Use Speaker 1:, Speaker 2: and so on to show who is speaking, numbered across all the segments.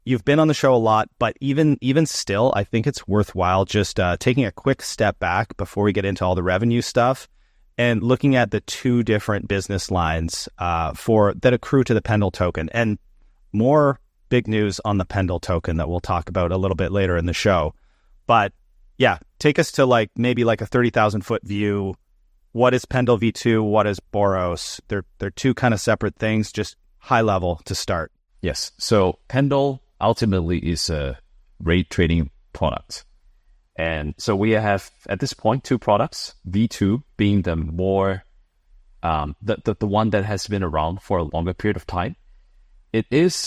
Speaker 1: you've been on the show a lot, but even still, I think it's worthwhile just taking a quick step back before we get into all the revenue stuff and looking at the two different business lines that accrue to the Pendle token, and more big news on the Pendle token that we'll talk about a little bit later in the show. But yeah, take us to maybe a 30,000 foot view. What is Pendle V2? What is Boros? They're two kind of separate things, just high level to start.
Speaker 2: Yes. So Pendle ultimately is a rate trading product. And so we have at this point two products, V2 being the more the one that has been around for a longer period of time. It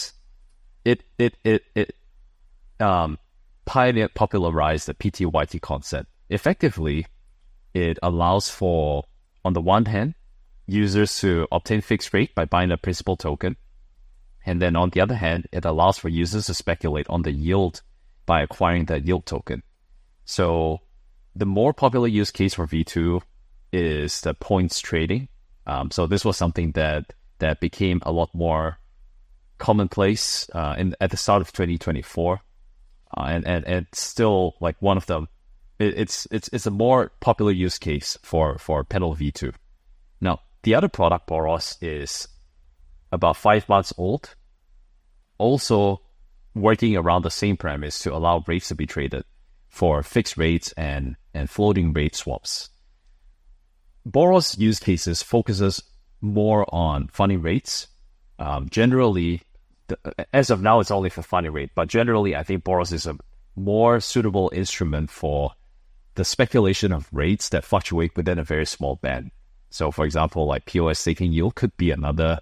Speaker 2: popularized the PTYT concept. Effectively, it allows for, on the one hand, users to obtain fixed rate by buying a principal token. And then on the other hand, it allows for users to speculate on the yield by acquiring that yield token. So the more popular use case for V2 is the points trading. So this was something that became a lot more commonplace at the start of 2024. And it's still one of them. It's a more popular use case for Pendle V2. Now, the other product, Boros, is about 5 months old, also working around the same premise to allow rates to be traded for fixed rates and floating rate swaps. Boros use cases focuses more on funding rates. Generally, as of now, it's only for funding rate, but generally, I think Boros is a more suitable instrument for the speculation of rates that fluctuate within a very small band. So, for example, POS staking yield could be another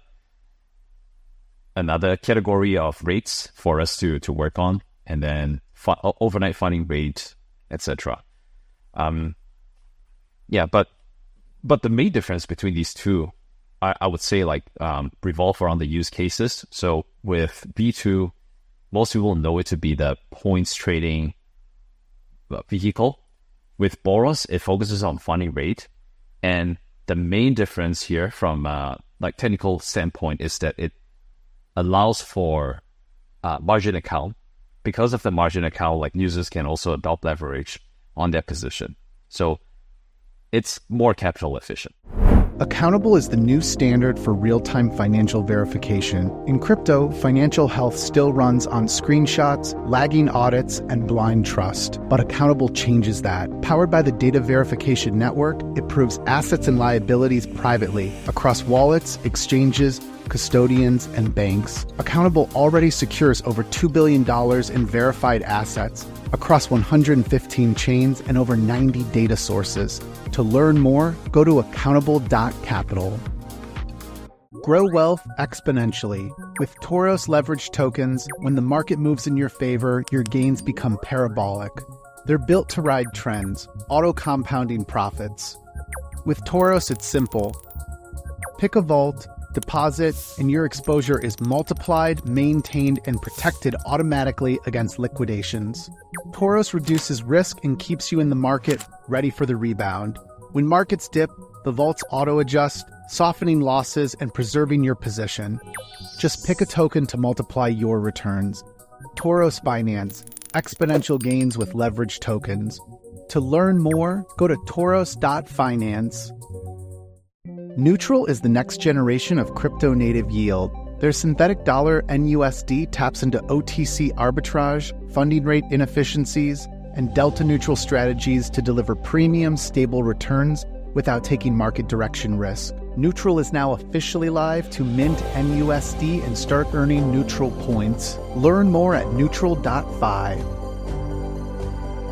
Speaker 2: category of rates for us to work on, and then overnight funding rate, etc. But the main difference between these two, I would say, revolve around the use cases. So with V2, most people know it to be the points trading vehicle. With Boros, it focuses on funding rate, and the main difference here from technical standpoint is that it allows for margin account. Because of the margin account, users can also adopt leverage on their position. So it's more capital efficient.
Speaker 3: Accountable is the new standard for real-time financial verification. In crypto, financial health still runs on screenshots, lagging audits, and blind trust. But Accountable changes that. Powered by the Data Verification Network, it proves assets and liabilities privately across wallets, exchanges, custodians, and banks. Accountable already secures over $2 billion in verified assets across 115 chains and over 90 data sources. To learn more, go to accountable.capital. Grow wealth exponentially. With Toros leveraged tokens, when the market moves in your favor, your gains become parabolic. They're built to ride trends, auto-compounding profits. With Toros, it's simple. Pick a vault, deposit, and your exposure is multiplied, maintained, and protected automatically against liquidations. Toros reduces risk and keeps you in the market ready for the rebound. When markets dip, the vaults auto-adjust, softening losses and preserving your position. Just pick a token to multiply your returns. Toros Finance, exponential gains with leveraged tokens. To learn more, go to toros.finance. Neutral is the next generation of crypto-native yield. Their synthetic dollar NUSD taps into OTC arbitrage, funding rate inefficiencies, and delta-neutral strategies to deliver premium, stable returns without taking market direction risk. Neutral is now officially live to mint NUSD and start earning Neutral points. Learn more at neutral.fi.